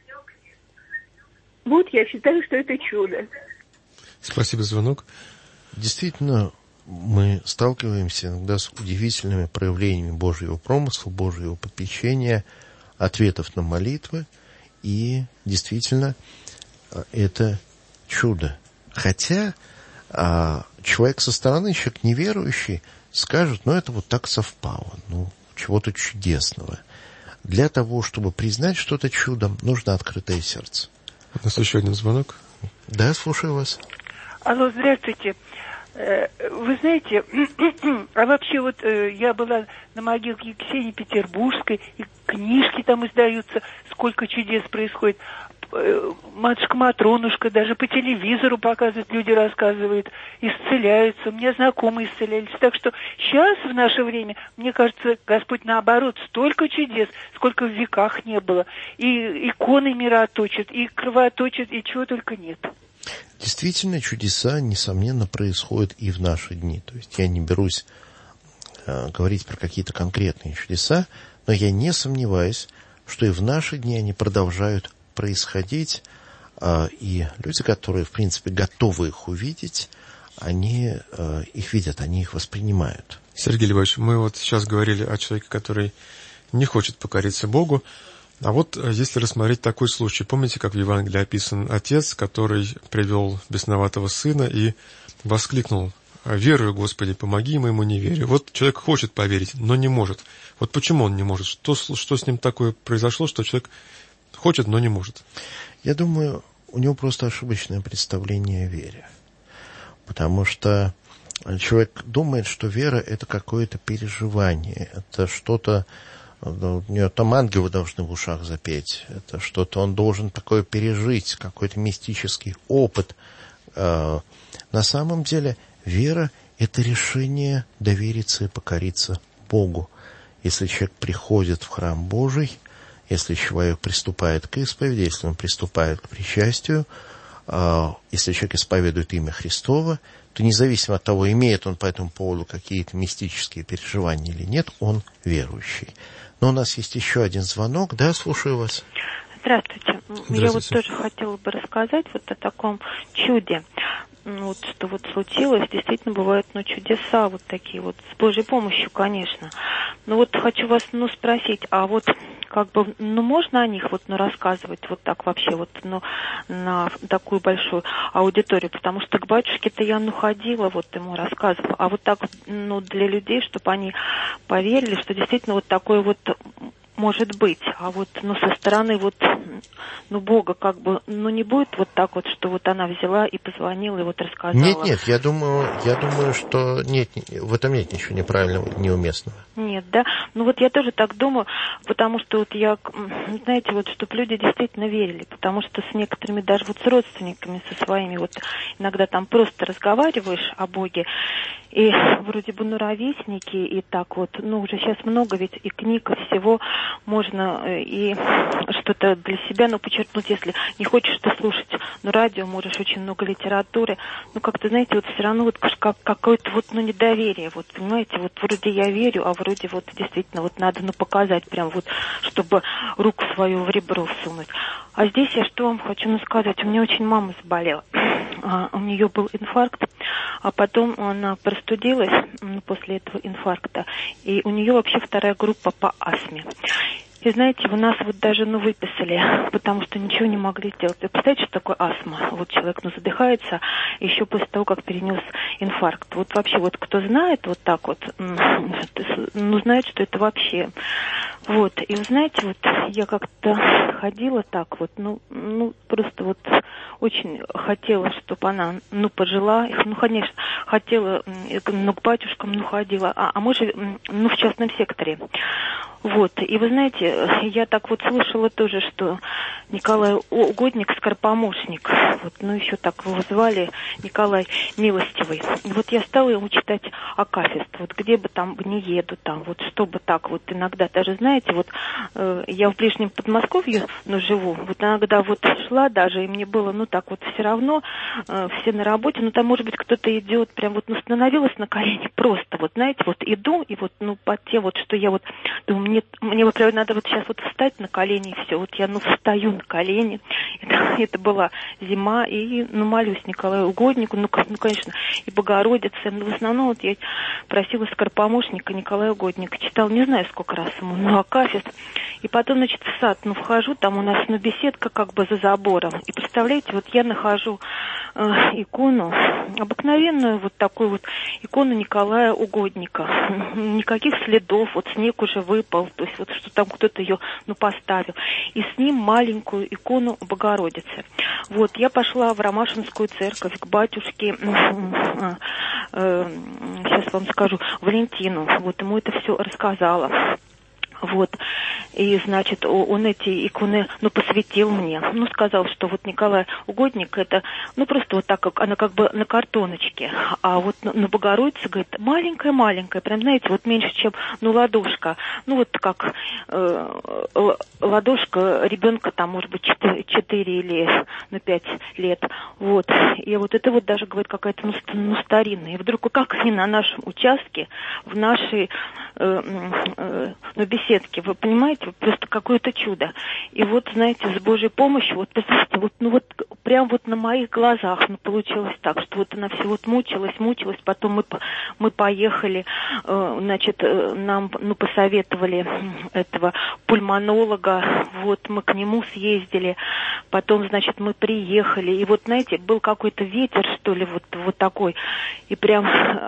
Вот я считаю, что это чудо. Спасибо за звонок. Действительно, мы сталкиваемся иногда с удивительными проявлениями Божьего промысла, Божьего попечения, ответов на молитвы. И действительно, это чудо. Хотя человек со стороны, человек неверующий, скажет, это вот так совпало, чего-то чудесного. Для того, чтобы признать что-то чудом, нужно открытое сердце. У нас еще один звонок. Да, слушаю вас. Алло, здравствуйте. Вы знаете, а вообще вот я была на могилке Ксении Петербургской, и книжки там издаются, сколько чудес происходит. Матушка-матронушка даже по телевизору показывает, люди рассказывают, исцеляются. У меня знакомые исцелялись. Так что сейчас, в наше время, мне кажется, Господь наоборот, столько чудес, сколько в веках не было. И иконы мироточат, и кровоточат, и чего только нет. Действительно, чудеса, несомненно, происходят и в наши дни. То есть я не берусь говорить про какие-то конкретные чудеса, но я не сомневаюсь, что и в наши дни они продолжают происходить, и люди, которые, в принципе, готовы их увидеть, они их видят, они их воспринимают. Сергей Львович, мы вот сейчас говорили о человеке, который не хочет покориться Богу. А вот если рассмотреть такой случай, помните, как в Евангелии описан отец, который привел бесноватого сына и воскликнул: «Верую, Господи, помоги моему неверию». Вот человек хочет поверить, но не может. Вот почему он не может? Что с ним такое произошло, что человек хочет, но не может? Я думаю, у него просто ошибочное представление о вере. Потому что человек думает, что вера – это какое-то переживание, это что-то, у него там ангелы должны в ушах запеть, это что-то он должен такое пережить, какой-то мистический опыт. На самом деле вера – это решение довериться и покориться Богу. Если человек приходит в храм Божий, если человек приступает к исповеди, если он приступает к причастию, если человек исповедует имя Христово, то независимо от того, имеет он по этому поводу какие-то мистические переживания или нет, он верующий. Но у нас есть еще один звонок. Да, слушаю вас. Здравствуйте. Я вот тоже хотела бы рассказать вот о таком чуде. Вот что вот случилось. Действительно бывают, чудеса вот такие вот, с Божьей помощью, конечно. Но вот хочу вас, спросить, а вот как бы, можно о них вот, рассказывать вот так вообще вот, на такую большую аудиторию? Потому что к батюшке-то я, ходила, вот ему рассказывала. А вот так, для людей, чтобы они поверили, что действительно вот такое вот может быть, а вот, со стороны вот, Бога как бы, не будет вот так вот, что вот она взяла и позвонила и вот рассказала. Нет, я думаю, что нет, в этом нет ничего неправильного, неуместного. Нет, да? Вот я тоже так думаю, потому что вот я, знаете, вот, чтобы люди действительно верили, потому что с некоторыми, даже вот с родственниками, со своими, вот, иногда там просто разговариваешь о Боге, и вроде бы, ровесники, и так вот, уже сейчас много ведь и книг, и всего можно, и что-то для себя, подчеркнуть, если не хочешь что слушать, радио, можешь очень много литературы, как-то, знаете, вот все равно вот какое-то вот, недоверие, вот, понимаете, вот вроде я верю, а вроде вот действительно вот надо, показать прям вот, чтобы руку свою в ребро всунуть. А здесь я что вам хочу сказать, у меня очень мама заболела, у нее был инфаркт, а потом она простудилась после этого инфаркта, и у нее вообще 2-я группа по астме. И знаете, у нас вот даже, выписали, потому что ничего не могли сделать. Вы представляете, что такое астма? Вот человек, задыхается, еще после того, как перенес инфаркт. Вот вообще, вот кто знает вот так вот, знает, что это вообще. Вот, и вы знаете, вот я как-то ходила так вот, просто вот очень хотела, чтобы она, пожила, конечно, хотела, к батюшкам, ходила, а может, в частном секторе. Вот, и вы знаете, я так вот слышала тоже, что Николай Угодник, скоропомощник, вот, еще так его звали, Николай Милостивый. И вот я стала ему читать акафист, вот где бы там не еду, там, вот, чтобы так вот иногда даже, знаете, знаете, вот я в ближнем Подмосковье, живу, вот иногда вот шла даже, и мне было, так вот все равно, все на работе, там, может быть, кто-то идет, прям вот, становилась на колени просто, вот, знаете, вот иду, и вот, по те вот, что я вот, думаю, мне вот прям надо вот сейчас вот встать на колени, и все, вот я, встаю на колени, это была зима, и, молюсь Николаю Угоднику, конечно, и Богородице, в основном вот я просила скоропомощника Николая Угодника, читала, не знаю, сколько раз ему, акафист, и потом, значит, в сад, вхожу, там у нас, беседка как бы за забором, и представляете, вот я нахожу икону, обыкновенную вот такую вот икону Николая Угодника, никаких следов, вот снег уже выпал, то есть вот что там кто-то ее, поставил, и с ним маленькую икону Богородицы. Вот, я пошла в Ромашинскую церковь к батюшке, сейчас вам скажу, Валентину, вот ему это все рассказала. Вот, и, значит, он эти иконы, посвятил мне, сказал, что вот Николай Угодник, это, просто вот так, как она как бы на картоночке, а вот на Богородице, говорит, маленькая-маленькая, прям, знаете, вот меньше, чем, ладошка, вот как ладошка ребенка, там, может быть, 4 или, 5 лет, вот, и вот это вот даже, говорит, какая-то, старинная, и вдруг, как они на нашем участке, в нашей, беседке, вы понимаете, просто какое-то чудо. И вот, знаете, с Божьей помощью, вот, представьте, прям вот на моих глазах, получилось так, что вот она все вот мучилась, потом мы поехали, значит, нам, посоветовали этого пульмонолога, вот, мы к нему съездили, потом, значит, мы приехали, и вот, знаете, был какой-то ветер, что ли, вот такой, и прям,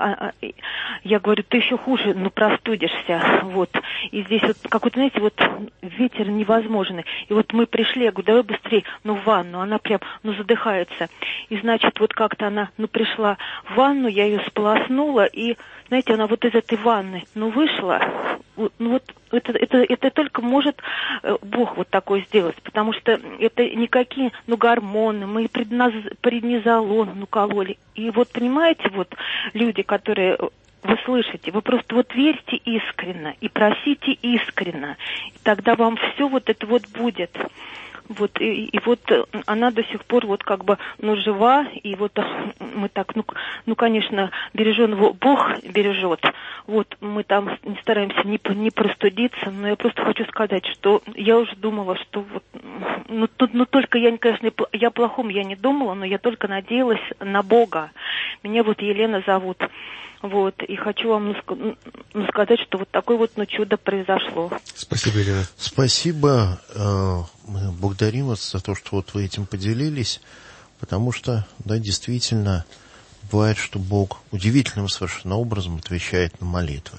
я говорю, ты еще хуже, простудишься, вот, и здесь вот какой-то, знаете, вот ветер невозможный. И вот мы пришли, я говорю, давай быстрее, в ванну. Она прям, задыхается. И, значит, вот как-то она, пришла в ванну, я ее сполоснула, и, знаете, она вот из этой ванны, вышла. Вот это только может Бог вот такое сделать, потому что это никакие, гормоны, мы преднизолон, кололи. И вот, понимаете, вот люди, которые... Вы слышите, вы просто вот верьте искренне и просите искренне, и тогда вам все вот это вот будет. Вот, и вот она до сих пор вот как бы, жива, и вот мы так, конечно, береженого Бог бережет. Вот мы там не стараемся не простудиться, но я просто хочу сказать, что я уже думала, что вот, только я, конечно, я плохом я не думала, но я только надеялась на Бога. Меня вот Елена зовут. Вот, и хочу вам сказать, что вот такое вот чудо произошло. Спасибо, Елена. Спасибо. Мы благодарим вас за то, что вот вы этим поделились, потому что, да, действительно, бывает, что Бог удивительным совершенно образом отвечает на молитвы.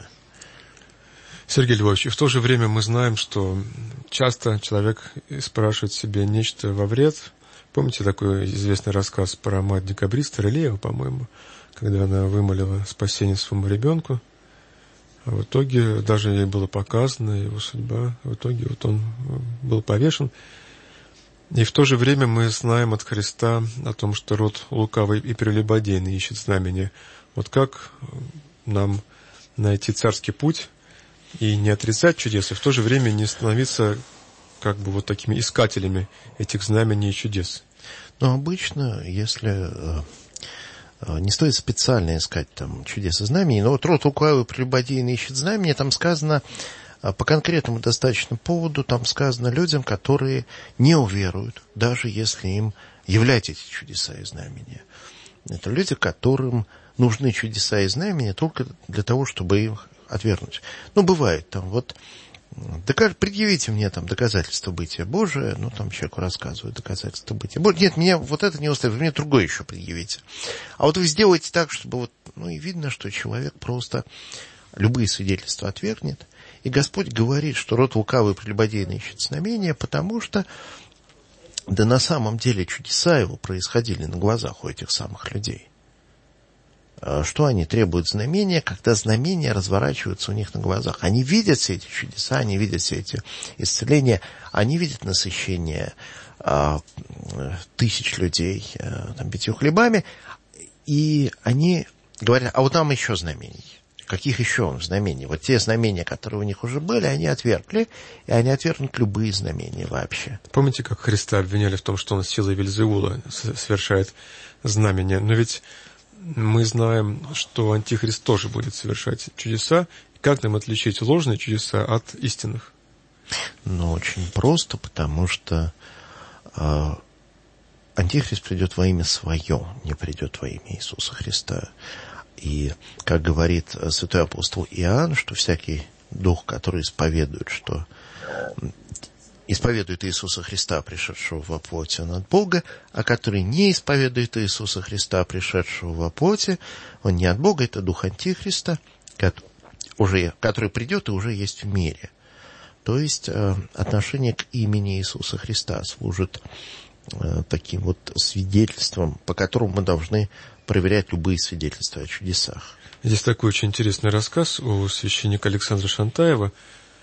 Сергей Львович, и в то же время мы знаем, что часто человек спрашивает себе нечто во вред. Помните такой известный рассказ про мать-декабриста Рылеева, по-моему, когда она вымолила спасение своему ребенку, а в итоге даже ей было показано его судьба, в итоге вот он был повешен. И в то же время мы знаем от Христа о том, что род лукавый и прелюбодейный ищет знамения. Вот как нам найти царский путь и не отрицать чудес, и в то же время не становиться как бы вот такими искателями этих знамений и чудес? Но обычно, если... Не стоит специально искать там чудес и знамений, но вот род лукавый прелюбодейный ищет знамения, там сказано по конкретному достаточно поводу, там сказано людям, которые не уверуют, даже если им являть эти чудеса и знамения. Это люди, которым нужны чудеса и знамения только для того, чтобы их отвергнуть. Бывает там вот... предъявите мне там доказательства бытия Божия, там человеку рассказывают доказательства бытия Божия. Нет, меня вот это не устраивает, мне другое еще предъявите. А вот вы сделаете так, чтобы вот, и видно, что человек просто любые свидетельства отвергнет. И Господь говорит, что род лукавый прелюбодейный ищет знамения, потому что, да на самом деле чудеса его происходили на глазах у этих самых людей. Что они требуют знамения, когда знамения разворачиваются у них на глазах? Они видят все эти чудеса, они видят все эти исцеления, они видят насыщение тысяч людей 5 хлебами, и они говорят, а вот нам еще знамений. Каких еще знамений? Вот те знамения, которые у них уже были, они отвергли, и они отвергнут любые знамения вообще. Помните, как Христа обвиняли в том, что он силой Вельзевула совершает знамения? Но ведь мы знаем, что Антихрист тоже будет совершать чудеса. Как нам отличить ложные чудеса от истинных? Ну, очень просто, потому что Антихрист придет во имя свое, не придет во имя Иисуса Христа. И, как говорит святой апостол Иоанн, что всякий дух, который исповедует Иисуса Христа, пришедшего во плоти, он от Бога, а который не исповедует Иисуса Христа, пришедшего во плоти, он не от Бога, это дух Антихриста, который придет и уже есть в мире. То есть отношение к имени Иисуса Христа служит таким вот свидетельством, по которому мы должны проверять любые свидетельства о чудесах. Здесь такой очень интересный рассказ у священника Александра Шантаева.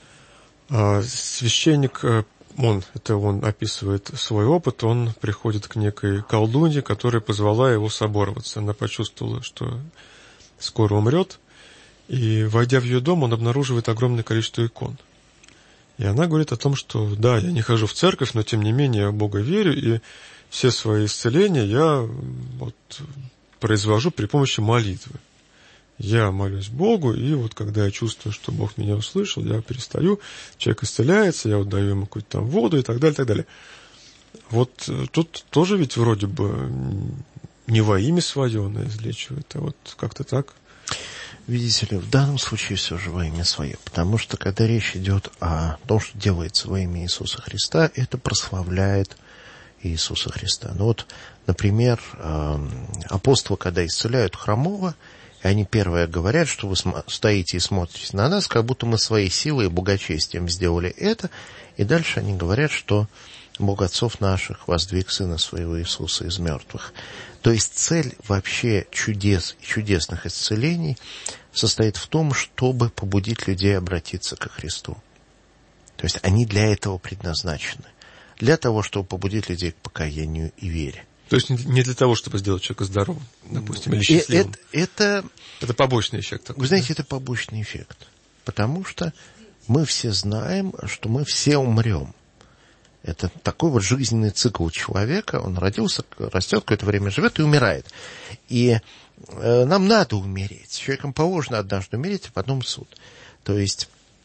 Священник, он описывает свой опыт, он приходит к некой колдунье, которая позвала его собороваться. Она почувствовала, что скоро умрет, и, войдя в ее дом, он обнаруживает огромное количество икон. И она говорит о том, что да, я не хожу в церковь, но тем не менее я в Бога верю, и все свои исцеления я произвожу при помощи молитвы. Я молюсь Богу, и вот когда я чувствую, что Бог меня услышал, я перестаю, человек исцеляется, я даю ему какую-то там воду и так далее, и так далее. Вот тут тоже ведь вроде бы не во имя свое она излечивает, а вот как-то так. Видите ли, в данном случае все же во имя свое, потому что когда речь идет о том, что делается во имя Иисуса Христа, это прославляет Иисуса Христа. Ну вот, например, апостолы, когда исцеляют хромого, и они первое говорят, что вы стоите и смотрите на нас, как будто мы своей силой и благочестием сделали это, и дальше они говорят, что Бог отцов наших воздвиг Сына Своего Иисуса из мертвых. То есть цель вообще чудес и чудесных исцелений состоит в том, чтобы побудить людей обратиться ко Христу. То есть они для этого предназначены. Для того, чтобы побудить людей к покаянию и вере. То есть не для того, чтобы сделать человека здоровым, допустим, или счастливым. Это побочный эффект такой. Вы знаете, это побочный эффект. Потому что мы все знаем, что мы все умрем. Это такой вот жизненный цикл человека. Он родился, растет, какое-то время живет и умирает. И нам надо умереть. Человеком положено однажды умереть, а потом суд. То есть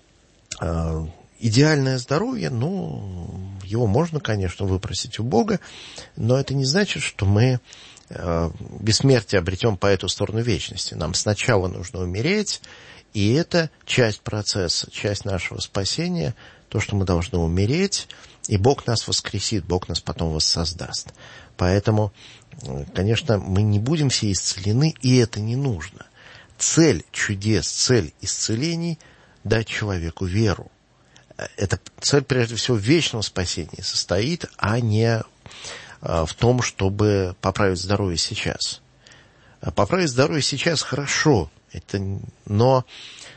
идеальное здоровье, его можно, конечно, выпросить у Бога, но это не значит, что мы бессмертие обретем по эту сторону вечности. Нам сначала нужно умереть, и это часть процесса, часть нашего спасения, то, что мы должны умереть, и Бог нас воскресит, Бог нас потом воссоздаст. Поэтому, конечно, мы не будем все исцелены, и это не нужно. Цель чудес, цель исцелений – дать человеку веру. Эта цель, прежде всего, в вечном спасении состоит, а не в том, чтобы поправить здоровье сейчас. Поправить здоровье сейчас хорошо, но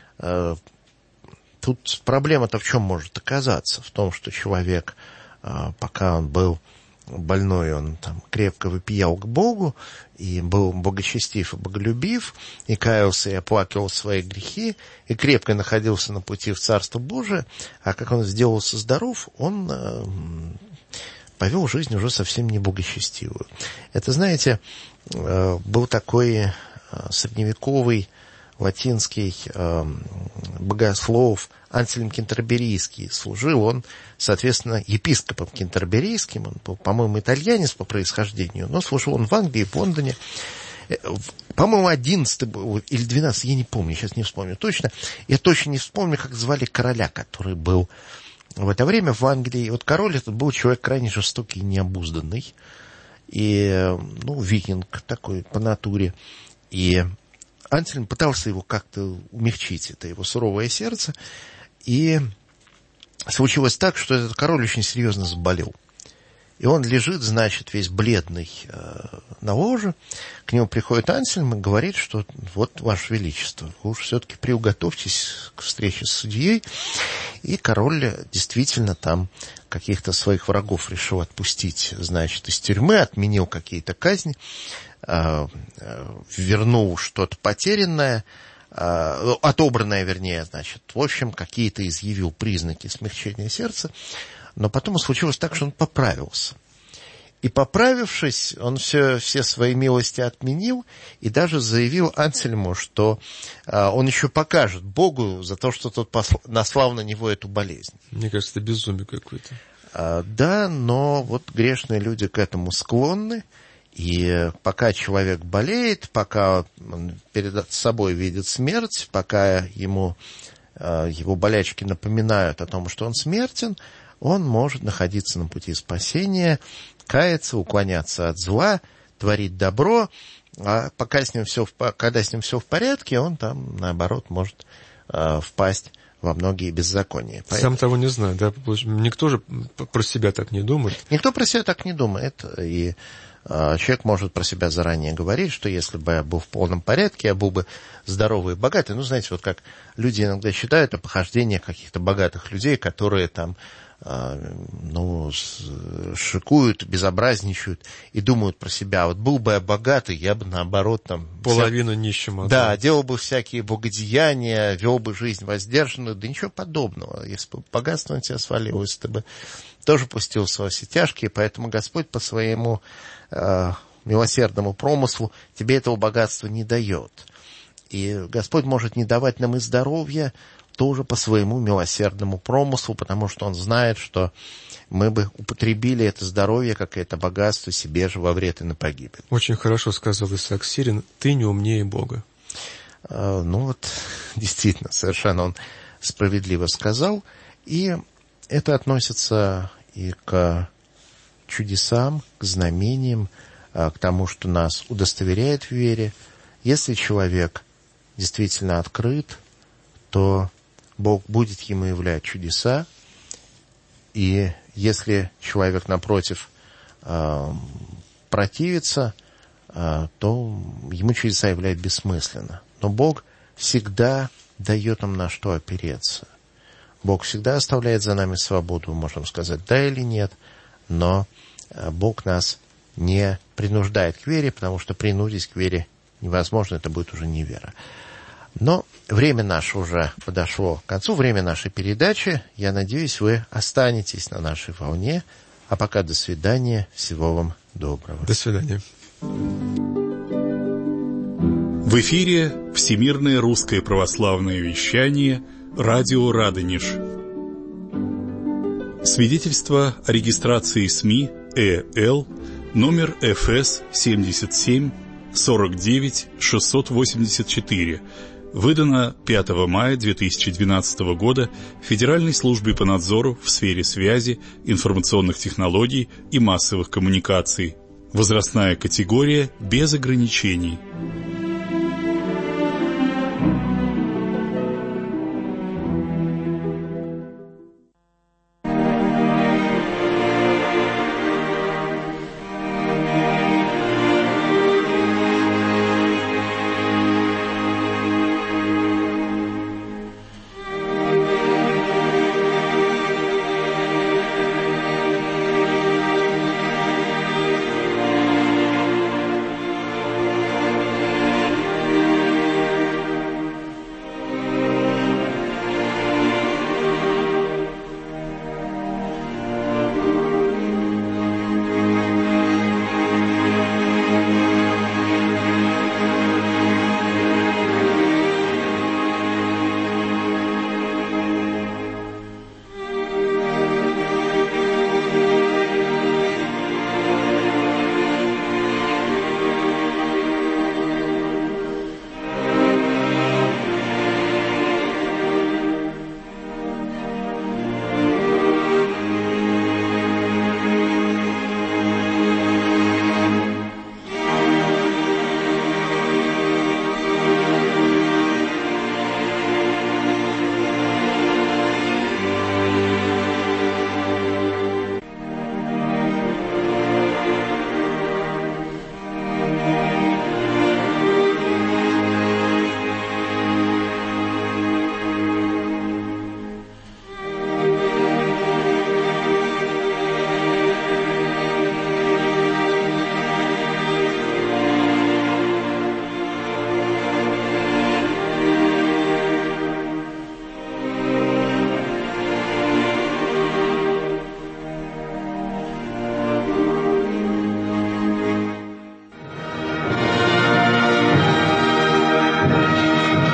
тут проблема-то в чем может оказаться? В том, что человек, пока он был больной, он там крепко вопиял к Богу, и был богочестив и боголюбив, и каялся, и оплакивал свои грехи, и крепко находился на пути в Царство Божие, а как он сделался здоров, он повел жизнь уже совсем не богочестивую. Это, знаете, был такой средневековый латинский богослов Ансельм Кентерберийский. Служил он, соответственно, епископом кентерберийским. Он был, по-моему, итальянец по происхождению, но служил он в Англии, в Лондоне. По-моему, 11 или 12, я не помню, сейчас не вспомню точно. Я точно не вспомню, как звали короля, который был в это время в Англии. И вот король этот был человек крайне жестокий и необузданный. И, викинг такой по натуре. И Ансельм пытался его как-то умягчить, это его суровое сердце. И случилось так, что этот король очень серьезно заболел. И он лежит, значит, весь бледный на ложе. К нему приходит Ансельм и говорит, что вот, Ваше Величество, вы уж все-таки приуготовьтесь к встрече с судьей. И король действительно там каких-то своих врагов решил отпустить, значит, из тюрьмы, отменил какие-то казни, вернул что-то потерянное, отобранное, вернее, значит, в общем, какие-то изъявил признаки смягчения сердца, но потом случилось так, что он поправился. И поправившись, он все свои милости отменил и даже заявил Ансельму, что он еще покажет Богу за то, что тот наслал на него эту болезнь. Мне кажется, это безумие какое-то. Да, но вот грешные люди к этому склонны. И пока человек болеет, пока он перед собой видит смерть, пока ему его болячки напоминают о том, что он смертен, он может находиться на пути спасения, каяться, уклоняться от зла, творить добро, а когда с ним все в порядке, он там, наоборот, может впасть во многие беззакония. Сам того не знаю, да? Никто же про себя так не думает. Никто про себя так не думает, и человек может про себя заранее говорить, что если бы я был в полном порядке, я был бы здоровый и богатый. Ну, знаете, вот как люди иногда считают о похождениях каких-то богатых людей, которые там, шикуют, безобразничают и думают про себя. Вот был бы я богатый, я бы, наоборот, там... Половину нищим отдал. Да, делал бы всякие благодеяния, вел бы жизнь воздержанную. Да ничего подобного. Если бы богатство на тебя свалилось, ты бы тоже пустился во все тяжкие. Поэтому Господь по своему милосердному промыслу тебе этого богатства не дает. И Господь может не давать нам и здоровья тоже по своему милосердному промыслу, потому что Он знает, что мы бы употребили это здоровье, как это богатство, себе же во вред и на погибель. Очень хорошо сказал Исаак Сирин: «Ты не умнее Бога». Действительно, совершенно он справедливо сказал. И это относится и к чудесам, к знамениям, к тому, что нас удостоверяет в вере. Если человек действительно открыт, то Бог будет ему являть чудеса. И если человек, напротив, противится, то ему чудеса являть бессмысленно. Но Бог всегда дает нам на что опереться. Бог всегда оставляет за нами свободу, можем сказать, да или нет, но Бог нас не принуждает к вере, потому что принудить к вере невозможно, это будет уже не вера. Но время наше уже подошло к концу, время нашей передачи. Я надеюсь, вы останетесь на нашей волне. А пока до свидания, всего вам доброго. До свидания. В эфире Всемирное русское православное вещание «Радио Радонеж». Свидетельство о регистрации СМИ ЭЛ номер ФС 77 49 684, выдано 5 мая 2012 года Федеральной службе по надзору в сфере связи, информационных технологий и массовых коммуникаций. Возрастная категория без ограничений.